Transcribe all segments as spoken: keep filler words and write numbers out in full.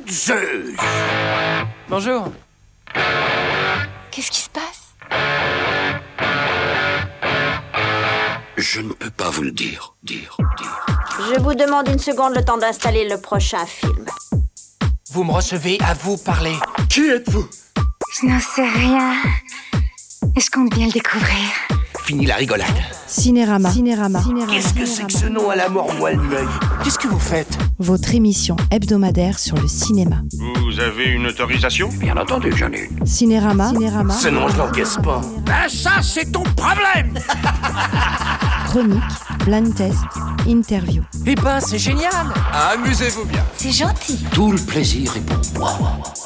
de Zeus. Bonjour. Qu'est-ce qui se passe? Je ne peux pas vous le dire, dire, dire. Je vous demande une seconde, le temps d'installer le prochain film. Vous me recevez, à vous parler. Qui êtes-vous? Je n'en sais rien. Et je compte bien le découvrir. Fini la rigolade. Cinérama. Cinérama. Qu'est-ce que c'est que ce nom à la mort moelle l'œil? Qu'est-ce que vous faites? Votre émission hebdomadaire sur le cinéma. Vous avez une autorisation? Bien entendu que j'en ai une. Cinérama. Cinérama. Ce nom, je l'encaisse pas. Ben ça, c'est ton problème. Chronique, blind test, interview. Eh ben, c'est génial. Amusez-vous bien. C'est gentil. Tout le plaisir est pour moi.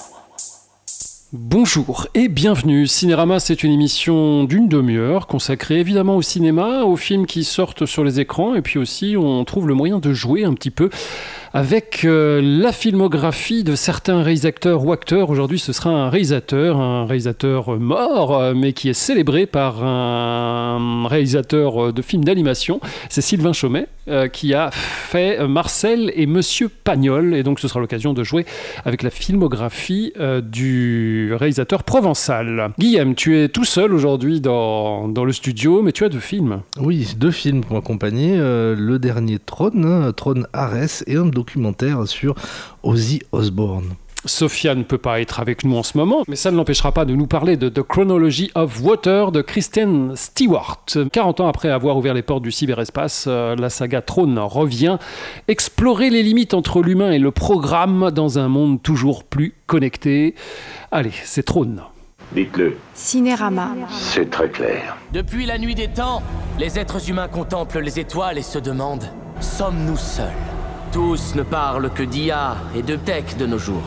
Bonjour et bienvenue. Cinérama, c'est une émission d'une demi-heure consacrée évidemment au cinéma, aux films qui sortent sur les écrans, et puis aussi on trouve le moyen de jouer un petit peu avec euh, la filmographie de certains réalisateurs ou acteurs. Aujourd'hui, ce sera un réalisateur, un réalisateur mort, euh, mais qui est célébré par un réalisateur de films d'animation. C'est Sylvain Chomet, euh, qui a fait Marcel et Monsieur Pagnol. Et donc, ce sera l'occasion de jouer avec la filmographie euh, du réalisateur provençal. Guillaume, tu es tout seul aujourd'hui dans, dans le studio, mais tu as deux films. Oui, deux films pour m'accompagner. Euh, le dernier Tron, hein, Tron Ares, et un documentaire sur Ozzy Osbourne. Sophia ne peut pas être avec nous en ce moment, mais ça ne l'empêchera pas de nous parler de The Chronology of Water de Kristen Stewart. quarante ans après avoir ouvert les portes du cyberespace, euh, la saga Tron revient explorer les limites entre l'humain et le programme dans un monde toujours plus connecté. Allez, c'est Tron. Dites-le. Cinérama. C'est très clair. Depuis la nuit des temps, les êtres humains contemplent les étoiles et se demandent « Sommes-nous seuls ?» Tous ne parlent que d'I A et de tech de nos jours.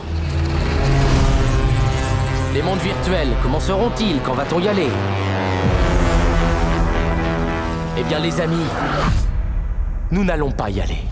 Les mondes virtuels, comment seront-ils? Quand va-t-on y aller? Eh bien les amis, nous n'allons pas y aller.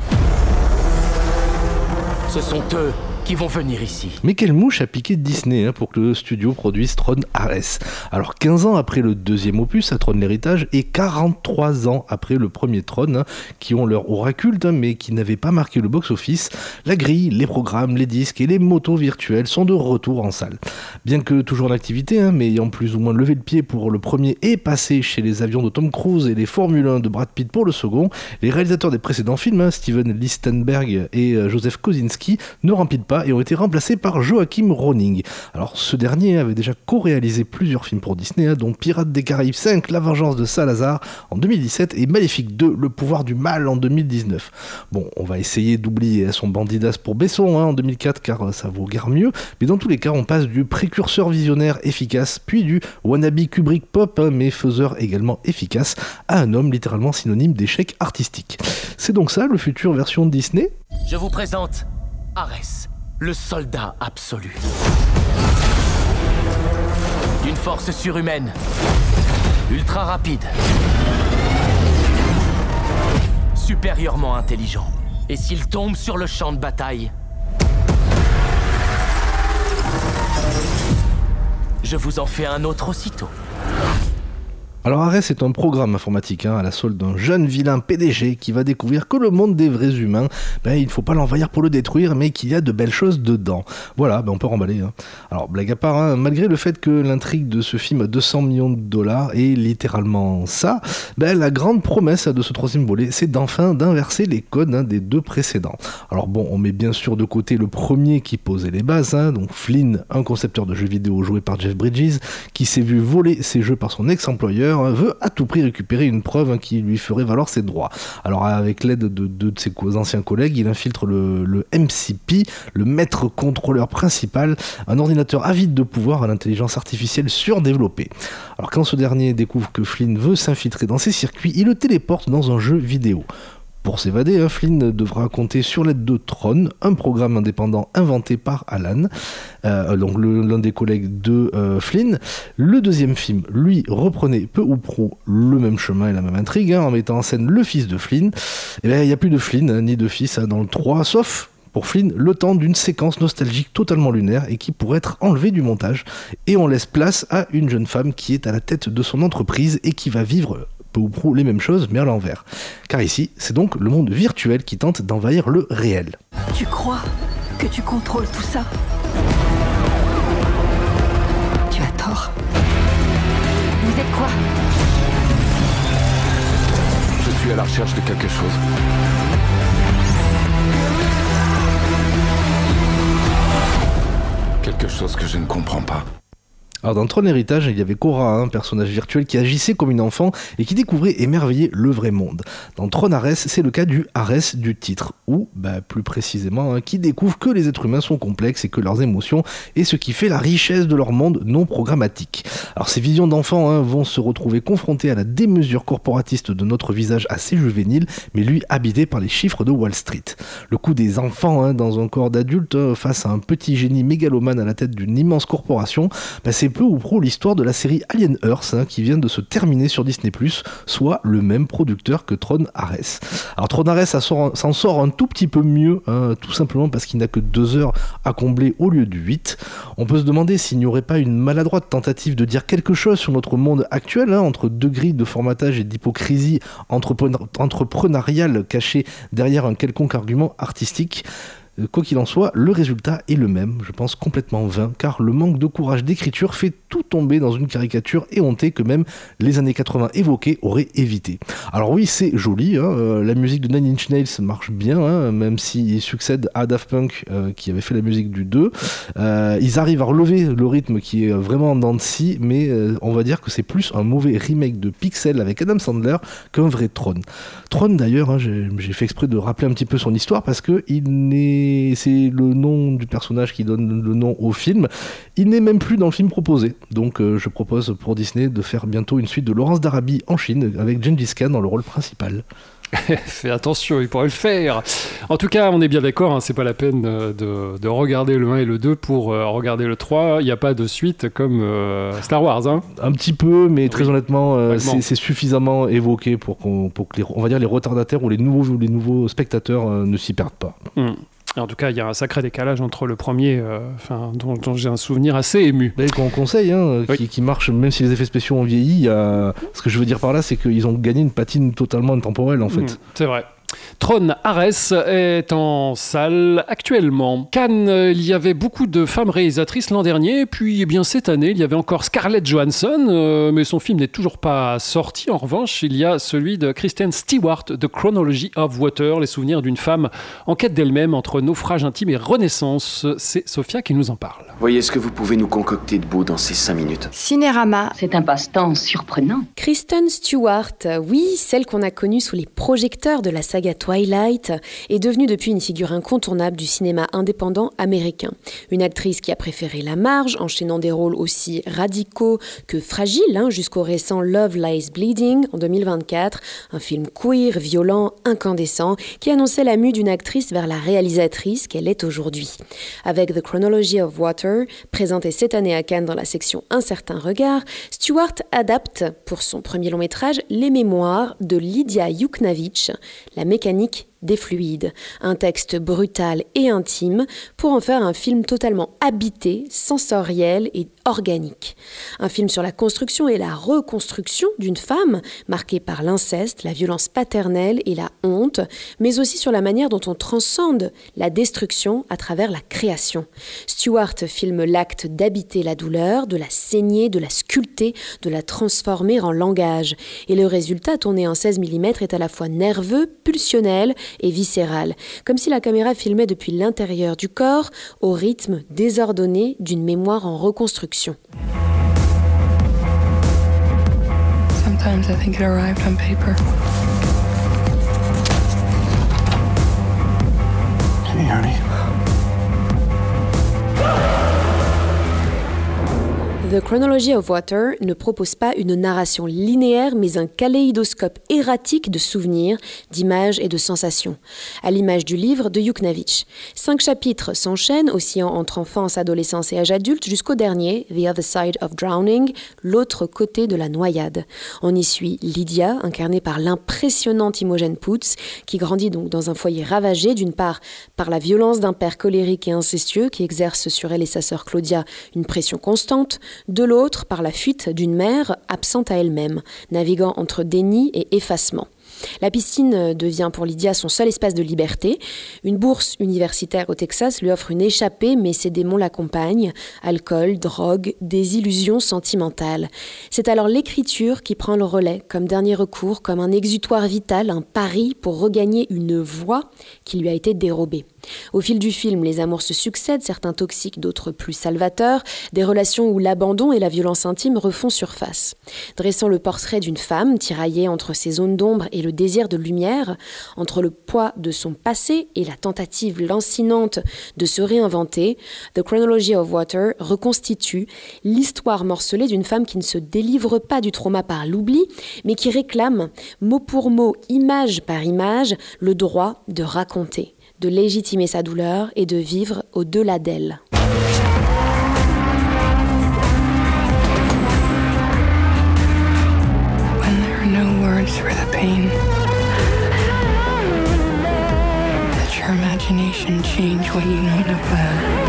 Ce sont eux qui vont venir ici. Mais quelle mouche a piqué Disney hein, pour que le studio produise Tron Ares. Alors quinze ans après le deuxième opus, à Tron l'héritage, et quarante-trois ans après le premier Tron, hein, qui ont leur aura culte, hein, mais qui n'avaient pas marqué le box-office, la grille, les programmes, les disques et les motos virtuelles sont de retour en salle. Bien que toujours en activité, hein, mais ayant plus ou moins levé le pied pour le premier et passé chez les avions de Tom Cruise et les Formule un de Brad Pitt pour le second, les réalisateurs des précédents films, hein, Steven Lichtenberg et euh, Joseph Kosinski, ne remplissent pas et ont été remplacés par Joachim Ronning. Alors ce dernier avait déjà co-réalisé plusieurs films pour Disney, hein, dont Pirates des Caraïbes cinq, La Vengeance de Salazar en deux mille dix-sept et Maléfique deux, Le Pouvoir du Mal en deux mille dix-neuf. Bon, on va essayer d'oublier son Bandidas pour Besson hein, en deux mille quatre car ça vaut guère mieux, mais dans tous les cas on passe du précurseur visionnaire efficace, puis du wannabe Kubrick pop, hein, mais faiseur également efficace, à un homme littéralement synonyme d'échec artistique. C'est donc ça le futur version Disney? Je vous présente Ares, le soldat absolu. D'une force surhumaine, ultra rapide, supérieurement intelligent. Et s'il tombe sur le champ de bataille, je vous en fais un autre aussitôt. Alors Ares est un programme informatique hein, à la solde d'un jeune vilain P D G qui va découvrir que le monde des vrais humains, ben, il ne faut pas l'envahir pour le détruire, mais qu'il y a de belles choses dedans. Voilà, ben, on peut remballer. Hein. Alors blague à part, hein, malgré le fait que l'intrigue de ce film à deux cents millions de dollars est littéralement ça, ben, la grande promesse de ce troisième volet, c'est d'enfin d'inverser les codes hein, des deux précédents. Alors bon, on met bien sûr de côté le premier qui posait les bases, hein, donc Flynn, un concepteur de jeux vidéo joué par Jeff Bridges, qui s'est vu voler ses jeux par son ex-employeur, veut à tout prix récupérer une preuve qui lui ferait valoir ses droits. Alors avec l'aide de deux de ses anciens collègues, il infiltre le, le M C P, le maître contrôleur principal, un ordinateur avide de pouvoir à l'intelligence artificielle surdéveloppée. Alors quand ce dernier découvre que Flynn veut s'infiltrer dans ses circuits, il le téléporte dans un jeu vidéo. Pour s'évader, hein, Flynn devra compter sur l'aide de Tron, un programme indépendant inventé par Alan, euh, donc le, l'un des collègues de euh, Flynn. Le deuxième film, lui, reprenait peu ou prou le même chemin et la même intrigue, hein, en mettant en scène le fils de Flynn. Et bien, il n'y a plus de Flynn, hein, ni de fils hein, dans le trois, sauf pour Flynn, le temps d'une séquence nostalgique totalement lunaire et qui pourrait être enlevée du montage. Et on laisse place à une jeune femme qui est à la tête de son entreprise et qui va vivre peu ou prou les mêmes choses, mais à l'envers. Car ici, c'est donc le monde virtuel qui tente d'envahir le réel. Tu crois que tu contrôles tout ça. Tu as tort. Vous êtes quoi? Je suis à la recherche de quelque chose. Quelque chose que je ne comprends pas. Alors dans Tron Héritage, il y avait Cora, un personnage virtuel qui agissait comme une enfant et qui découvrait émerveillait le vrai monde. Dans Tron Ares, c'est le cas du Ares du titre, ou bah, plus précisément, hein, qui découvre que les êtres humains sont complexes et que leurs émotions est ce qui fait la richesse de leur monde non programmatique. Alors ces visions d'enfants hein, vont se retrouver confrontées à la démesure corporatiste de notre visage assez juvénile, mais lui habité par les chiffres de Wall Street. Le coup des enfants hein, dans un corps d'adulte euh, face à un petit génie mégalomane à la tête d'une immense corporation, bah, c'est peu ou prou l'histoire de la série Alien Earth hein, qui vient de se terminer sur Disney plus, soit le même producteur que Tron Ares. Alors Tron Ares s'en sort un tout petit peu mieux, hein, tout simplement parce qu'il n'a que deux heures à combler au lieu de huit. On peut se demander s'il n'y aurait pas une maladroite tentative de dire quelque chose sur notre monde actuel, hein, entre deux grilles de formatage et d'hypocrisie entrepreneur- entrepreneuriale cachée derrière un quelconque argument artistique. Quoi qu'il en soit, le résultat est le même, je pense complètement vain, car le manque de courage d'écriture fait tout tomber dans une caricature éhontée que même les années quatre-vingts évoquées auraient évité. Alors oui, c'est joli, hein, euh, la musique de Nine Inch Nails marche bien, hein, même s'il succède à Daft Punk euh, qui avait fait la musique du deux. Euh, ils arrivent à relever le rythme qui est vraiment en dents de scie, mais euh, on va dire que c'est plus un mauvais remake de Pixel avec Adam Sandler qu'un vrai Tron. Tron d'ailleurs, hein, j'ai, j'ai fait exprès de rappeler un petit peu son histoire parce que il n'est c'est le nom du personnage qui donne le nom au film. Il n'est même plus dans le film proposé. Donc euh, je propose pour Disney de faire bientôt une suite de Laurence d'Arabie en Chine avec Gengis Khan dans le rôle principal. Fais attention, il pourrait le faire. En tout cas, on est bien d'accord, hein, c'est pas la peine de, de regarder le un et le deux pour euh, regarder le trois. Il n'y a pas de suite comme euh, Star Wars. Hein. Un petit peu, mais très oui. honnêtement, euh, c'est, bon. c'est suffisamment évoqué pour, qu'on, pour que les, on va dire les retardataires ou les nouveaux, les nouveaux spectateurs euh, ne s'y perdent pas. Mmh. En tout cas, il y a un sacré décalage entre le premier, euh, dont, dont j'ai un souvenir assez ému. Mais qu'on conseille, hein, oui. qui, qui marche, même si les effets spéciaux ont vieilli. Y a... Ce que je veux dire par là, c'est qu'ils ont gagné une patine totalement intemporelle, en fait. Mmh, c'est vrai. Tron Ares est en salle actuellement. Cannes, il y avait beaucoup de femmes réalisatrices l'an dernier, puis eh bien cette année, il y avait encore Scarlett Johansson, euh, mais son film n'est toujours pas sorti. En revanche, il y a celui de Kristen Stewart, The Chronology of Water, les souvenirs d'une femme en quête d'elle-même entre naufrage intime et renaissance. C'est Sophia qui nous en parle. Voyez ce que vous pouvez nous concocter de beau dans ces cinq minutes. Cinérama. C'est un passe-temps surprenant. Kristen Stewart, oui, celle qu'on a connue sous les projecteurs de la saga Twilight, est devenue depuis une figure incontournable du cinéma indépendant américain. Une actrice qui a préféré la marge, enchaînant des rôles aussi radicaux que fragiles, hein, jusqu'au récent Love Lies Bleeding en deux mille vingt-quatre, un film queer, violent, incandescent, qui annonçait la mue d'une actrice vers la réalisatrice qu'elle est aujourd'hui. Avec The Chronology of Water, présenté cette année à Cannes dans la section Un certain regard, Stewart adapte, pour son premier long métrage, les mémoires de Lidia Yuknavitch, la mécanique des fluides, un texte brutal et intime pour en faire un film totalement habité, sensoriel et organique. Un film sur la construction et la reconstruction d'une femme marquée par l'inceste, la violence paternelle et la honte, mais aussi sur la manière dont on transcende la destruction à travers la création. Stewart filme l'acte d'habiter la douleur, de la saigner, de la sculpter, de la transformer en langage. Et le résultat, tourné en seize millimètres, est à la fois nerveux, pulsionnel et viscérale, comme si la caméra filmait depuis l'intérieur du corps au rythme désordonné d'une mémoire en reconstruction. Sometimes I think it arrived on paper. Hey, honey. The Chronology of Water ne propose pas une narration linéaire, mais un kaléidoscope erratique de souvenirs, d'images et de sensations, à l'image du livre de Yuknavitch. Cinq chapitres s'enchaînent, oscillant entre enfance, adolescence et âge adulte, jusqu'au dernier, The Other Side of Drowning, l'autre côté de la noyade. On y suit Lydia, incarnée par l'impressionnante Imogen Poots, qui grandit donc dans un foyer ravagé, d'une part par la violence d'un père colérique et incestueux qui exerce sur elle et sa sœur Claudia une pression constante, de l'autre par la fuite d'une mère absente à elle-même, naviguant entre déni et effacement. La piscine devient pour Lydia son seul espace de liberté. Une bourse universitaire au Texas lui offre une échappée, mais ses démons l'accompagnent. Alcool, drogue, désillusion sentimentale. C'est alors l'écriture qui prend le relais, comme dernier recours, comme un exutoire vital, un pari pour regagner une voix qui lui a été dérobée. Au fil du film, les amours se succèdent, certains toxiques, d'autres plus salvateurs, des relations où l'abandon et la violence intime refont surface. Dressant le portrait d'une femme tiraillée entre ses zones d'ombre et le désir de lumière, entre le poids de son passé et la tentative lancinante de se réinventer, The Chronology of Water reconstitue l'histoire morcelée d'une femme qui ne se délivre pas du trauma par l'oubli, mais qui réclame, mot pour mot, image par image, le droit de raconter, de légitimer sa douleur et de vivre au-delà d'elle. When there are no words for the pain, let your imagination change what you know to well.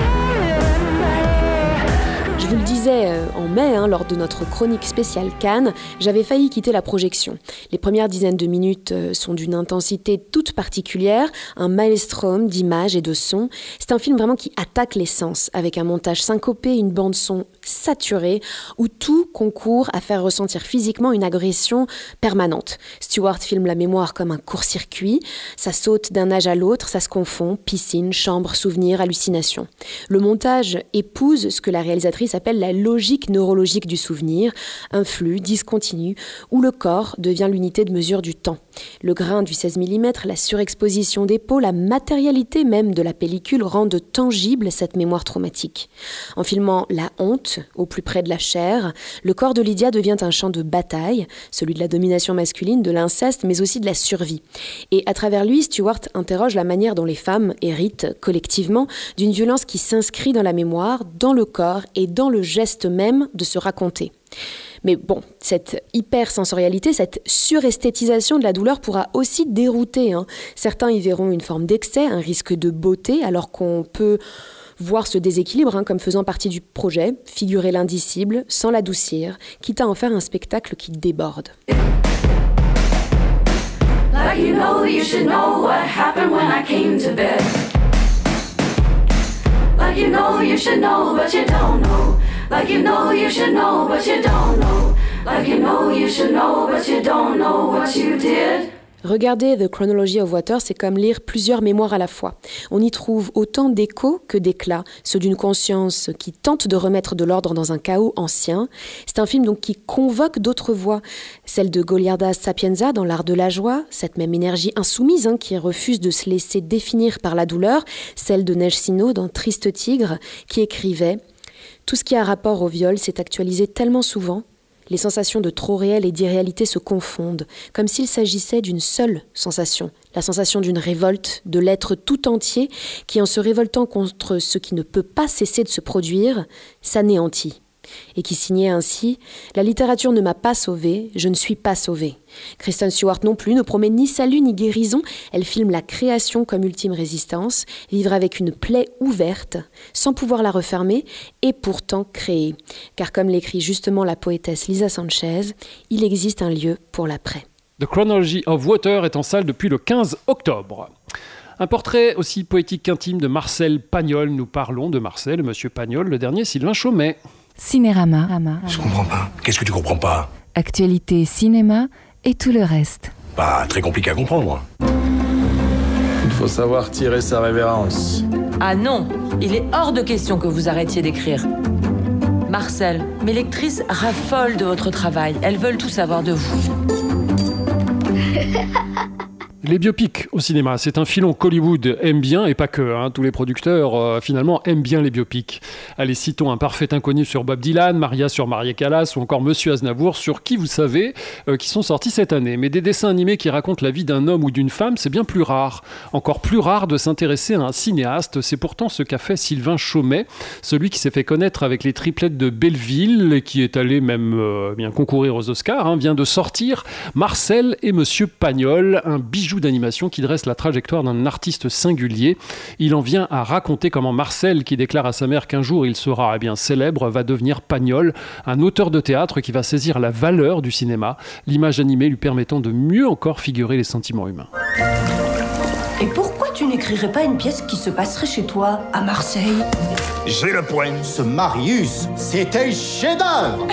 Je vous le disais euh, en mai, hein, lors de notre chronique spéciale Cannes, j'avais failli quitter la projection. Les premières dizaines de minutes euh, sont d'une intensité toute particulière, un maelstrom d'images et de sons. C'est un film vraiment qui attaque les sens, avec un montage syncopé, une bande-son saturée, où tout concourt à faire ressentir physiquement une agression permanente. Stewart filme la mémoire comme un court-circuit, ça saute d'un âge à l'autre, ça se confond, piscine, chambre, souvenirs, hallucinations. Le montage épouse ce que la réalisatrice appelle la logique neurologique du souvenir, un flux discontinu où le corps devient l'unité de mesure du temps. Le grain du seize millimètres, la surexposition des peaux, la matérialité même de la pellicule rendent tangible cette mémoire traumatique. En filmant la honte au plus près de la chair, le corps de Lydia devient un champ de bataille, celui de la domination masculine, de l'inceste, mais aussi de la survie. Et à travers lui, Stewart interroge la manière dont les femmes héritent collectivement d'une violence qui s'inscrit dans la mémoire, dans le corps et dans le geste même de se raconter. Mais bon, cette hypersensorialité, cette suresthétisation de la douleur pourra aussi dérouter, hein. Certains y verront une forme d'excès, un risque de beauté, alors qu'on peut voir ce déséquilibre hein, comme faisant partie du projet, figurer l'indicible sans l'adoucir, quitte à en faire un spectacle qui déborde. Like you know, you should know what happened when I came to bed. Like you know, you should know, but you don't know. Like you know, you should know, but you don't know. Like you know, you should know, but you don't know what you did. Regarder The Chronology of Water, c'est comme lire plusieurs mémoires à la fois. On y trouve autant d'échos que d'éclats, ceux d'une conscience qui tente de remettre de l'ordre dans un chaos ancien. C'est un film donc qui convoque d'autres voix, celle de Goliarda Sapienza dans L'Art de la joie, cette même énergie insoumise hein, qui refuse de se laisser définir par la douleur, celle de Neige Sino dans Triste Tigre, qui écrivait « Tout ce qui a rapport au viol s'est actualisé tellement souvent. Les sensations de trop réel et d'irréalité se confondent, comme s'il s'agissait d'une seule sensation, la sensation d'une révolte, de l'être tout entier qui, en se révoltant contre ce qui ne peut pas cesser de se produire, s'anéantit. Et qui signait ainsi « La littérature ne m'a pas sauvé, je ne suis pas sauvé ». Kristen Stewart non plus ne promet ni salut ni guérison, elle filme la création comme ultime résistance, vivre avec une plaie ouverte, sans pouvoir la refermer, et pourtant créer. Car comme l'écrit justement la poétesse Lisa Sanchez, il existe un lieu pour l'après. The Chronology of Water est en salle depuis le quinze octobre. Un portrait aussi poétique qu'intime de Marcel Pagnol. Nous parlons de Marcel, Monsieur Pagnol, le dernier Sylvain Chomet. Cinérama. Je comprends pas. Qu'est-ce que tu comprends pas? Actualité, cinéma et tout le reste. Pas très compliqué à comprendre. Il faut savoir tirer sa révérence. Ah non, il est hors de question que vous arrêtiez d'écrire. Marcel, mes lectrices raffolent de votre travail. Elles veulent tout savoir de vous. Les biopics au cinéma, c'est un filon qu'Hollywood aime bien, et pas que, hein, tous les producteurs euh, finalement aiment bien les biopics. Allez, citons Un parfait inconnu sur Bob Dylan, Maria sur Maria Callas ou encore Monsieur Aznavour sur Qui vous savez, euh, qui sont sortis cette année. Mais des dessins animés qui racontent la vie d'un homme ou d'une femme, c'est bien plus rare. Encore plus rare de s'intéresser à un cinéaste, c'est pourtant ce qu'a fait Sylvain Chomet, celui qui s'est fait connaître avec les triplettes de Belleville et qui est allé même euh, bien concourir aux Oscars, hein, vient de sortir Marcel et Monsieur Pagnol, un bijou bijou d'animation qui dresse la trajectoire d'un artiste singulier. Il en vient à raconter comment Marcel, qui déclare à sa mère qu'un jour il sera eh bien, célèbre, va devenir Pagnol, un auteur de théâtre qui va saisir la valeur du cinéma, l'image animée lui permettant de mieux encore figurer les sentiments humains. Et pourquoi tu n'écrirais pas une pièce qui se passerait chez toi, à Marseille ? J'ai le point. Ce Marius, c'est un chef-d'œuvre.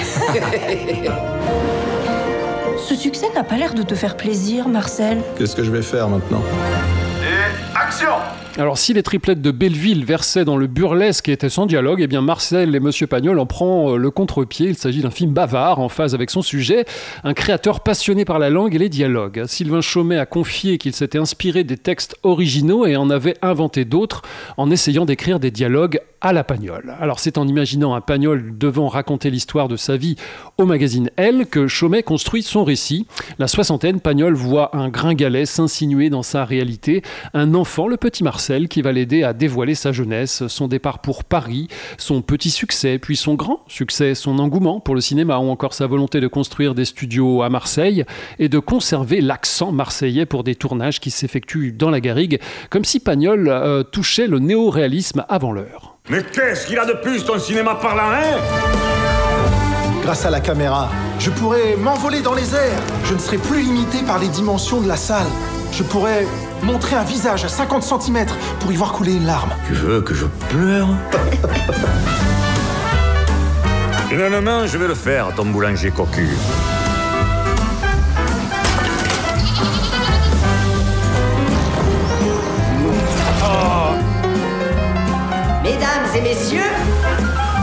Ce succès n'a pas l'air de te faire plaisir, Marcel. Qu'est-ce que je vais faire maintenant ? Et action ! Alors, si les triplettes de Belleville versaient dans le burlesque et étaient sans dialogue, eh bien Marcel et Monsieur Pagnol en prend le contre-pied. Il s'agit d'un film bavard, en phase avec son sujet, un créateur passionné par la langue et les dialogues. Sylvain Chomet a confié qu'il s'était inspiré des textes originaux et en avait inventé d'autres en essayant d'écrire des dialogues à la Pagnol. Alors, c'est en imaginant un Pagnol devant raconter l'histoire de sa vie au magazine Elle que Chomet construit son récit. La soixantaine, Pagnol voit un gringalet s'insinuer dans sa réalité, un enfant, le petit Marcel, qui va l'aider à dévoiler sa jeunesse, son départ pour Paris, son petit succès, puis son grand succès, son engouement pour le cinéma ou encore sa volonté de construire des studios à Marseille et de conserver l'accent marseillais pour des tournages qui s'effectuent dans la garrigue, comme si Pagnol euh, touchait le néo-réalisme avant l'heure. Mais qu'est-ce qu'il a de plus ton cinéma parlant, hein ? Grâce à la caméra, je pourrais m'envoler dans les airs. Je ne serai plus limité par les dimensions de la salle. Je pourrais montrer un visage à cinquante centimètres pour y voir couler une larme. Tu veux que je pleure ? Finalement, je vais le faire, ton boulanger cocu. Oh. Mesdames et messieurs, Marcel ?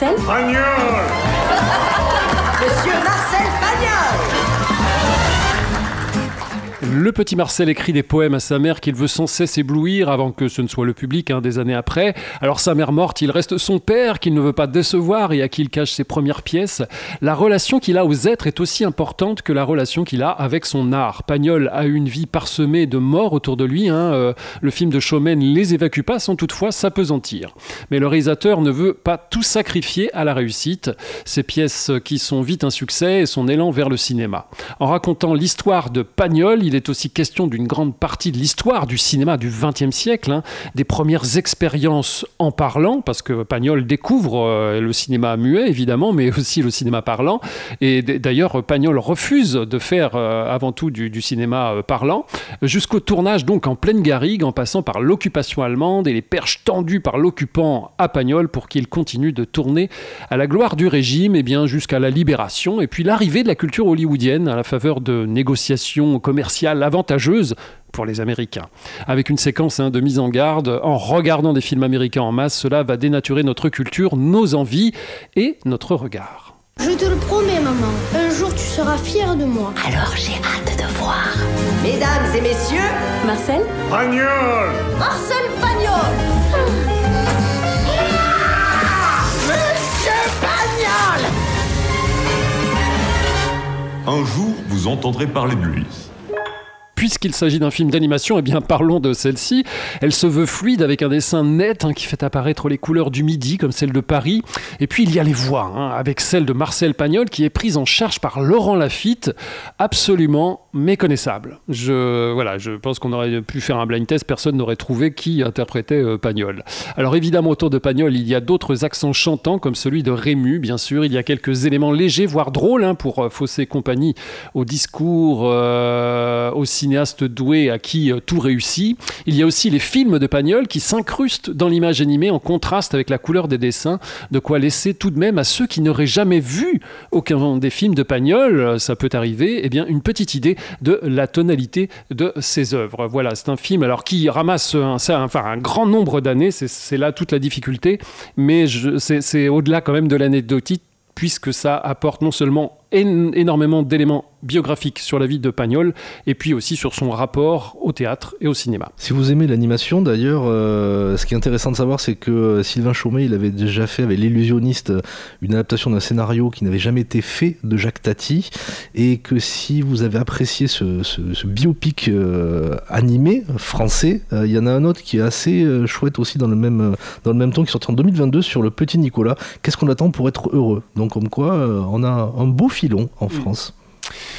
Pagnol ! Monsieur Marcel Pagnol ! Le petit Marcel écrit des poèmes à sa mère qu'il veut sans cesse éblouir avant que ce ne soit le public hein, des années après. Alors sa mère morte, il reste son père qu'il ne veut pas décevoir et à qui il cache ses premières pièces. La relation qu'il a aux êtres est aussi importante que la relation qu'il a avec son art. Pagnol a une vie parsemée de morts autour de lui. Hein. Euh, le film de Chomet ne les évacue pas sans toutefois s'apesantir. Mais le réalisateur ne veut pas tout sacrifier à la réussite. Ses pièces qui sont vite un succès et son élan vers le cinéma. En racontant l'histoire de Pagnol, il est aussi question d'une grande partie de l'histoire du cinéma du vingtième siècle, hein, des premières expériences en parlant, parce que Pagnol découvre euh, le cinéma muet, évidemment, mais aussi le cinéma parlant. Et d- d'ailleurs, Pagnol refuse de faire euh, avant tout du, du cinéma euh, parlant, jusqu'au tournage donc en pleine garrigue, en passant par l'occupation allemande et les perches tendues par l'occupant à Pagnol pour qu'il continue de tourner à la gloire du régime, et bien jusqu'à la libération, et puis l'arrivée de la culture hollywoodienne à la faveur de négociations commerciales avantageuse pour les Américains. Avec une séquence hein, de mise en garde, en regardant des films américains en masse, cela va dénaturer notre culture, nos envies et notre regard. Je te le promets, maman. Un jour, tu seras fière de moi. Alors j'ai hâte de voir. Mesdames et messieurs, Marcel ? Pagnol ! Marcel Pagnol ! Monsieur Pagnol ! Un jour, vous entendrez parler de lui. Puisqu'il s'agit d'un film d'animation, eh bien parlons de celle-ci. Elle se veut fluide avec un dessin net hein, qui fait apparaître les couleurs du Midi comme celle de Paris. Et puis il y a les voix, hein, avec celle de Marcel Pagnol qui est prise en charge par Laurent Lafitte, absolument méconnaissable. Je, voilà, je pense qu'on aurait pu faire un blind test, personne n'aurait trouvé qui interprétait euh, Pagnol. Alors évidemment autour de Pagnol, il y a d'autres accents chantants comme celui de Rému, bien sûr. Il y a quelques éléments légers, voire drôles, hein, pour euh, fausser compagnie au discours, euh, aussi cinéaste doué à qui euh, tout réussit. Il y a aussi les films de Pagnol qui s'incrustent dans l'image animée en contraste avec la couleur des dessins, de quoi laisser tout de même à ceux qui n'auraient jamais vu aucun des films de Pagnol, ça peut arriver, eh bien une petite idée de la tonalité de ses œuvres. Voilà, c'est un film alors qui ramasse un, enfin, un grand nombre d'années, c'est, c'est là toute la difficulté, mais je, c'est, c'est au-delà quand même de l'anecdotique, puisque ça apporte non seulement en- énormément d'éléments biographiques sur la vie de Pagnol, et puis aussi sur son rapport au théâtre et au cinéma. Si vous aimez l'animation, d'ailleurs, euh, ce qui est intéressant de savoir, c'est que Sylvain Chomet, il avait déjà fait avec l'Illusionniste une adaptation d'un scénario qui n'avait jamais été fait de Jacques Tati, et que si vous avez apprécié ce, ce, ce biopic euh, animé français, il euh, y en a un autre qui est assez euh, chouette aussi dans le même dans le même ton, qui sort en deux mille vingt-deux sur le petit Nicolas. Qu'est-ce qu'on attend pour être heureux ? Donc comme quoi, euh, on a un beau filon en France.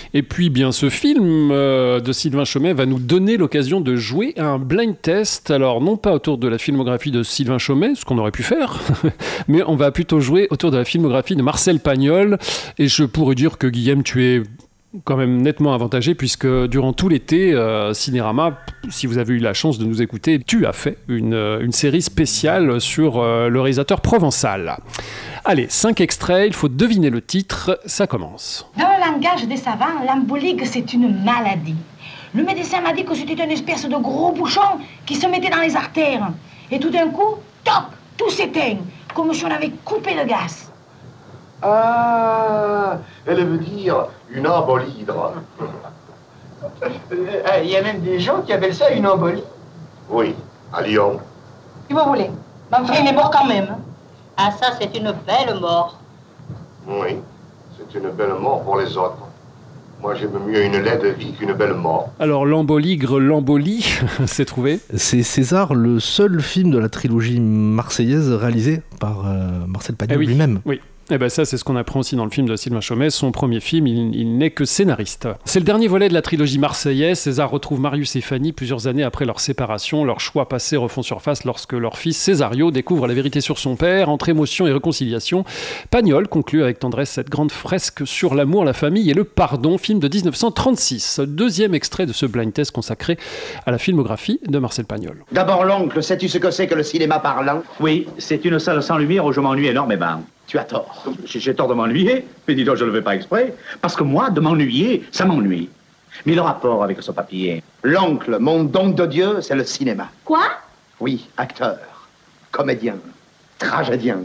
Et puis, bien, ce film euh, de Sylvain Chomet va nous donner l'occasion de jouer à un blind test. Alors, non pas autour de la filmographie de Sylvain Chomet, ce qu'on aurait pu faire, mais on va plutôt jouer autour de la filmographie de Marcel Pagnol. Et je pourrais dire que, Guillaume, tu es quand même nettement avantagé, puisque durant tout l'été, euh, Cinérama, si vous avez eu la chance de nous écouter, tu as fait une, une série spéciale sur euh, le réalisateur provençal. Allez, cinq extraits, il faut deviner le titre, ça commence. Dans le langage des savants, l'embolique, c'est une maladie. Le médecin m'a dit que c'était une espèce de gros bouchon qui se mettait dans les artères. Et tout d'un coup, toc, tout s'éteint, comme si on avait coupé le gaz. Ah, elle veut dire une embolidre. Il y a même des gens qui appellent ça une embolie. Oui, à Lyon. Si vous voulez. Mais enfin, il est mort quand même. Ah, ça, c'est une belle mort. Oui, c'est une belle mort pour les autres. Moi, j'aime mieux une laide vie qu'une belle mort. Alors, l'emboligre, l'embolie, c'est trouvé. C'est César, le seul film de la trilogie marseillaise réalisé par euh, Marcel Pagnol eh oui, lui-même. Oui. Eh ben ça, c'est ce qu'on apprend aussi dans le film de Sylvain Chomet. Son premier film, il, il n'est que scénariste. C'est le dernier volet de la trilogie marseillaise. César retrouve Marius et Fanny plusieurs années après leur séparation. Leurs choix passés refont surface lorsque leur fils Césario découvre la vérité sur son père. Entre émotion et réconciliation, Pagnol conclut avec tendresse cette grande fresque sur l'amour, la famille et le pardon, film de dix-neuf cent trente-six. Deuxième extrait de ce blind test consacré à la filmographie de Marcel Pagnol. D'abord, l'oncle, sais-tu ce que c'est que le cinéma parlant? Oui, c'est une salle sans lumière où je m'ennuie énormément. Tu as tort. J'ai tort de m'ennuyer, mais dis donc, je ne le fais pas exprès. Parce que moi, de m'ennuyer, ça m'ennuie. Mais le rapport avec ce papier... L'oncle, mon don de Dieu, c'est le cinéma. Quoi? Oui, acteur, comédien, tragédien.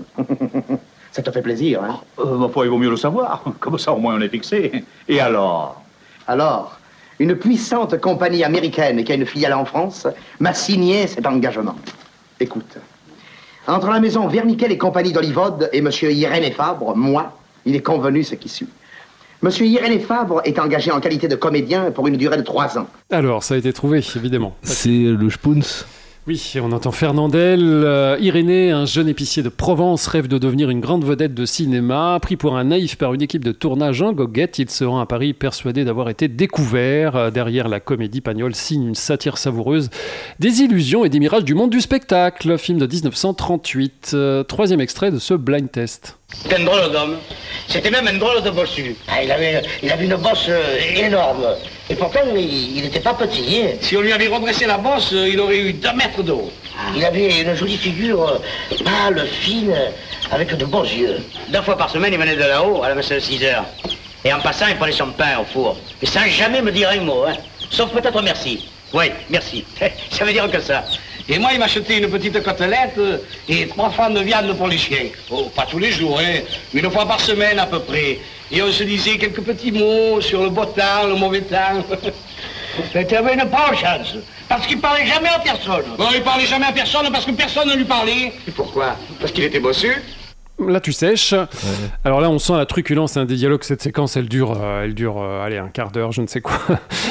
Ça te fait plaisir, hein? Euh, ma foi, il vaut mieux le savoir. Comme ça, au moins, on est fixé. Et alors? Alors, une puissante compagnie américaine qui a une filiale en France m'a signé cet engagement. Écoute... Entre la maison Verniquel et compagnie d'Olivode et monsieur Irénée Fabre, moi, il est convenu ce qui suit. Monsieur Irénée Fabre est engagé en qualité de comédien pour une durée de trois ans. Alors, ça a été trouvé, évidemment. C'est le Spoons. Oui, on entend Fernandel. Euh, Irénée, un jeune épicier de Provence, rêve de devenir une grande vedette de cinéma. Pris pour un naïf par une équipe de tournage en goguette, il se rend à Paris persuadé d'avoir été découvert. Euh, derrière la comédie, Pagnol signe une satire savoureuse des illusions et des mirages du monde du spectacle. Film de dix-neuf cent trente-huit. Euh, troisième extrait de ce blind test. C'était un drôle d'homme. C'était même un drôle de bossu. Ah, il, avait, il avait une bosse euh, énorme. Et pourtant, il n'était pas petit. Hein. Si on lui avait redressé la bosse, il aurait eu deux mètres d'eau. Ah. Il avait une jolie figure euh, pâle, fine, avec de beaux yeux. Deux fois par semaine, il venait de là-haut à la messe de six heures. Et en passant, il prenait son pain au four. Et sans jamais me dire un mot, hein. Sauf peut-être merci. Oui, merci. Ça veut dire que ça. Et moi, il m'achetait une petite côtelette et trois fans de viande pour les chiens. Oh, pas tous les jours, hein, mais une fois par semaine à peu près. Et on se disait quelques petits mots sur le beau temps, le mauvais temps. C'était une bonne chance, parce qu'il parlait jamais à personne. Bon, il parlait jamais à personne parce que personne ne lui parlait. Et pourquoi? Parce qu'il était bossu? Là, tu sèches. Ouais. Alors là, on sent la truculence hein, des dialogues. Cette séquence, elle dure, euh, elle dure euh, allez, un quart d'heure, je ne sais quoi.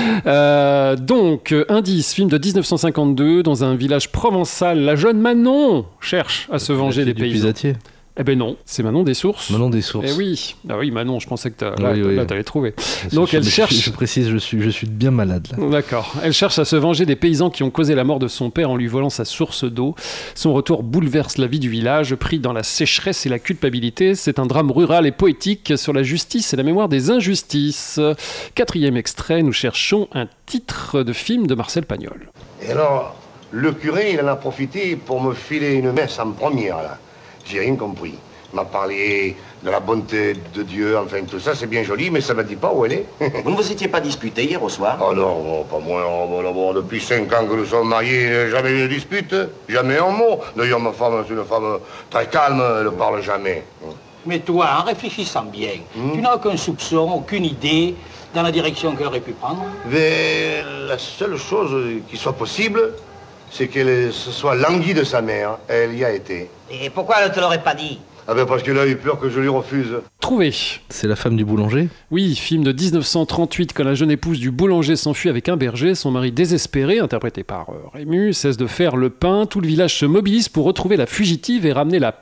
euh, donc, euh, indice, film de dix-neuf cent cinquante-deux, dans un village provençal, la jeune Manon cherche à se venger des paysans. Pisatier. Eh ben non, c'est Manon des Sources. Manon des Sources. Eh oui, ah oui, Manon, je pensais que t'as, là, oui, oui. là, t'avais trouvé. Donc je, elle je, cherche. Je, je précise, je suis, je suis bien malade là. D'accord. Elle cherche à se venger des paysans qui ont causé la mort de son père en lui volant sa source d'eau. Son retour bouleverse la vie du village, pris dans la sécheresse et la culpabilité. C'est un drame rural et poétique sur la justice et la mémoire des injustices. Quatrième extrait, nous cherchons un titre de film de Marcel Pagnol. Et alors, le curé, il en a profité pour me filer une messe en première là. J'ai rien compris. Il m'a parlé de la bonté de Dieu, enfin tout ça, c'est bien joli, mais ça ne me dit pas où elle est. Vous ne vous étiez pas disputé hier au soir? Oh non, oh, pas moi. Oh, bon, depuis cinq ans que nous sommes mariés, jamais eu de dispute, jamais un mot. D'ailleurs, ma femme, c'est une femme très calme, elle ne parle jamais. Mais toi, en réfléchissant bien, hmm? tu n'as aucun soupçon, aucune idée dans la direction qu'elle aurait pu prendre? Mais la seule chose qui soit possible, c'est qu'elle se soit languie de sa mère. Elle y a été. Et pourquoi elle ne te l'aurait pas dit? Ah ben parce qu'elle a eu peur que je lui refuse. Trouvé. C'est la femme du boulanger? Oui, film de dix-neuf cent trente-huit, quand la jeune épouse du boulanger s'enfuit avec un berger, son mari désespéré, interprété par euh, Rému, cesse de faire le pain. Tout le village se mobilise pour retrouver la fugitive et ramener la paix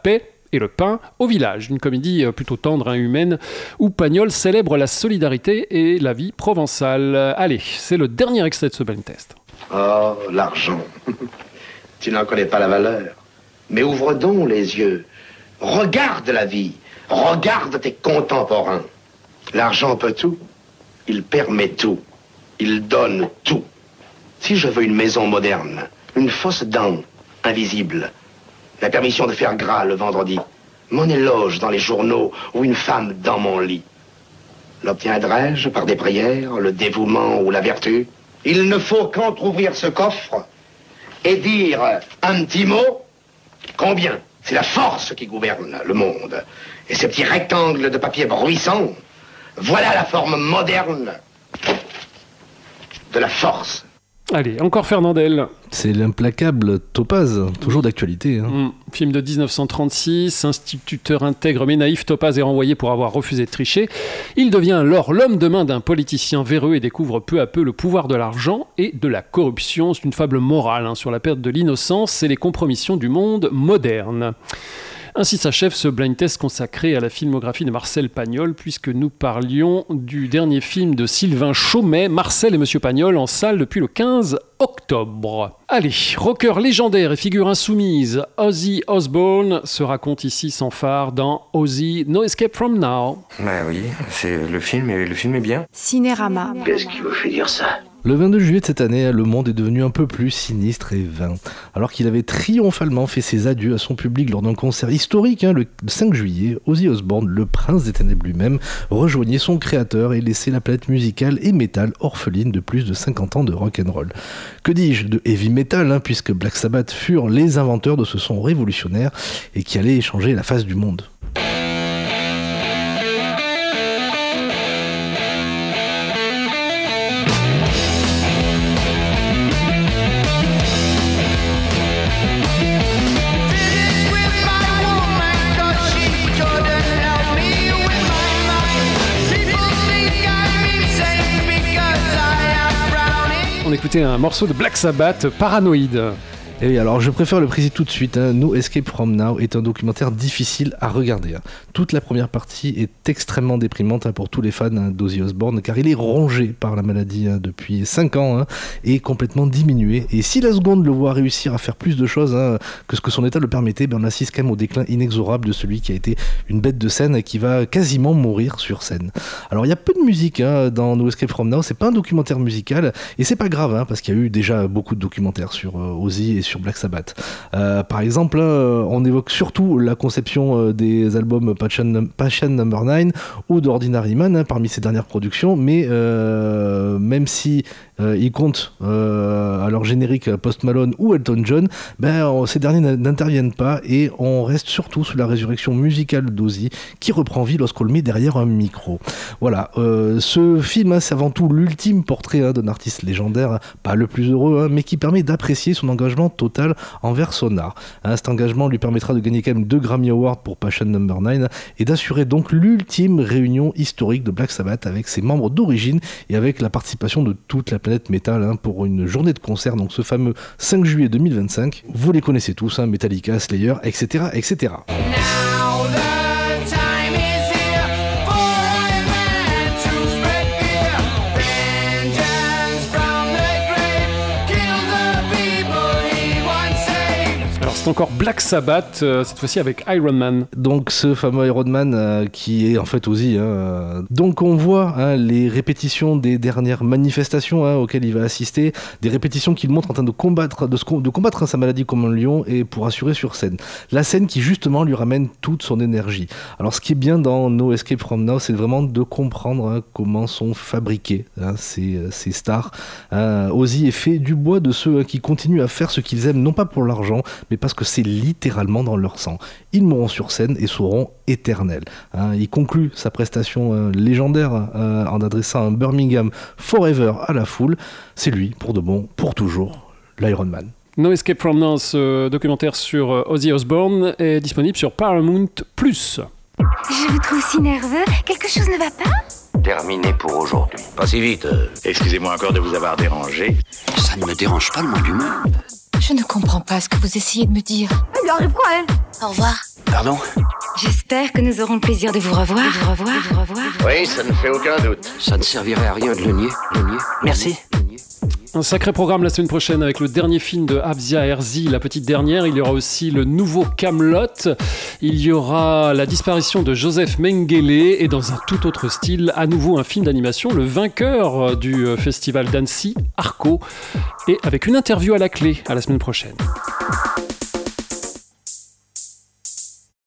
et le pain au village. Une comédie plutôt tendre et humaine où Pagnol célèbre la solidarité et la vie provençale. Allez, c'est le dernier extrait de ce blind test. Oh, l'argent. Tu n'en connais pas la valeur. Mais ouvre donc les yeux. Regarde la vie. Regarde tes contemporains. L'argent peut tout. Il permet tout. Il donne tout. Si je veux une maison moderne, une fausse dent invisible, la permission de faire gras le vendredi, mon éloge dans les journaux ou une femme dans mon lit, l'obtiendrai-je par des prières, le dévouement ou la vertu? Il ne faut qu'entrouvrir ce coffre et dire un petit mot. Combien? C'est la force qui gouverne le monde. Et ces petits rectangles de papier bruissant, voilà la forme moderne de la force. Allez, encore Fernandel. C'est l'implacable Topaz, toujours d'actualité. Hein. Mmh. Film de dix-neuf cent trente-six, instituteur intègre mais naïf, Topaz est renvoyé pour avoir refusé de tricher. Il devient alors l'homme de main d'un politicien véreux et découvre peu à peu le pouvoir de l'argent et de la corruption. C'est une fable morale hein, sur la perte de l'innocence et les compromissions du monde moderne. Ainsi s'achève ce blind test consacré à la filmographie de Marcel Pagnol, puisque nous parlions du dernier film de Sylvain Chomet, Marcel et Monsieur Pagnol, en salle depuis le quinze octobre. Allez, rocker légendaire et figure insoumise, Ozzy Osbourne se raconte ici sans phare dans Ozzy No Escape From Now. Bah oui, c'est le film, et le film est bien. Cinérama. Qu'est-ce qui vous fait dire ça ? Le vingt-deux juillet de cette année, le monde est devenu un peu plus sinistre et vain. Alors qu'il avait triomphalement fait ses adieux à son public lors d'un concert historique, hein, le cinq juillet, Ozzy Osbourne, le prince des ténèbres lui-même, rejoignait son créateur et laissait la planète musicale et métal orpheline de plus de cinquante ans de rock'n'roll. Que dis-je de heavy metal, hein, puisque Black Sabbath furent les inventeurs de ce son révolutionnaire et qui allait changer la face du monde. On écoutait un morceau de Black Sabbath, Paranoïde. Et oui, alors je préfère le préciser tout de suite, hein. No Escape From Now est un documentaire difficile à regarder. Hein. Toute la première partie est extrêmement déprimante hein, pour tous les fans hein, d'Ozzy Osbourne, car il est rongé par la maladie hein, depuis cinq ans hein, et complètement diminué. Et si la seconde le voit réussir à faire plus de choses hein, que ce que son état le permettait, ben on assiste quand même au déclin inexorable de celui qui a été une bête de scène et qui va quasiment mourir sur scène. Alors il y a peu de musique hein, dans No Escape From Now, c'est pas un documentaire musical, et c'est pas grave, hein, parce qu'il y a eu déjà beaucoup de documentaires sur euh, Ozzy et sur Black Sabbath. Euh, par exemple, euh, on évoque surtout la conception euh, des albums Passion, Passion Number nine ou d'Ordinary Man hein, parmi ses dernières productions, mais euh, même si euh, ils comptent euh, à leur générique Post Malone ou Elton John, ben, on, ces derniers n'interviennent pas et on reste surtout sous la résurrection musicale d'Ozzy qui reprend vie lorsqu'on le met derrière un micro. Voilà, euh, ce film hein, c'est avant tout l'ultime portrait hein, d'un artiste légendaire, hein, pas le plus heureux, hein, mais qui permet d'apprécier son engagement total envers son art. Hein, cet engagement lui permettra de gagner quand même deux Grammy Awards pour Passion Number nine et d'assurer donc l'ultime réunion historique de Black Sabbath avec ses membres d'origine et avec la participation de toute la planète métal hein, pour une journée de concert, donc ce fameux cinq juillet deux mille vingt-cinq. Vous les connaissez tous, hein, Metallica, Slayer, et cetera, et cetera. C'est encore Black Sabbath, euh, cette fois-ci avec Iron Man. Donc ce fameux Iron Man euh, qui est en fait Ozzy. Hein. Donc on voit hein, les répétitions des dernières manifestations hein, auxquelles il va assister, des répétitions qu'il montre en train de combattre, de, de combattre hein, sa maladie comme un lion et pour assurer sur scène. La scène qui justement lui ramène toute son énergie. Alors ce qui est bien dans No Escape From Now, c'est vraiment de comprendre hein, comment sont fabriqués hein, ces, ces stars. Hein. Ozzy est fait du bois de ceux hein, qui continuent à faire ce qu'ils aiment, non pas pour l'argent, mais parce que c'est littéralement dans leur sang. Ils mourront sur scène et seront éternels. Hein, il conclut sa prestation euh, légendaire euh, en adressant un Birmingham Forever à la foule. C'est lui, pour de bon, pour toujours, l'Iron Man. No Escape From Now, ce documentaire sur euh, Ozzy Osbourne est disponible sur Paramount plus. Je vous trouve si nerveux. Quelque chose ne va pas ? Terminé pour aujourd'hui. Pas si vite. euh, Excusez-moi encore de vous avoir dérangé. Ça ne me dérange pas le moins du monde. Je ne comprends pas ce que vous essayez de me dire. Il lui arrive quoi, elle ? Au revoir. Pardon ? J'espère que nous aurons le plaisir de vous revoir. De vous revoir, de vous revoir. Oui, ça ne fait aucun doute. Ça ne servirait à rien de le nier. Le nier. Merci. Un sacré programme la semaine prochaine avec le dernier film de Abzia Herzi, La Petite Dernière. Il y aura aussi le nouveau Camelot. Il y aura la disparition de Joseph Mengele et dans un tout autre style, à nouveau un film d'animation, le vainqueur du festival d'Annecy, Arco, et avec une interview à la clé à la semaine prochaine.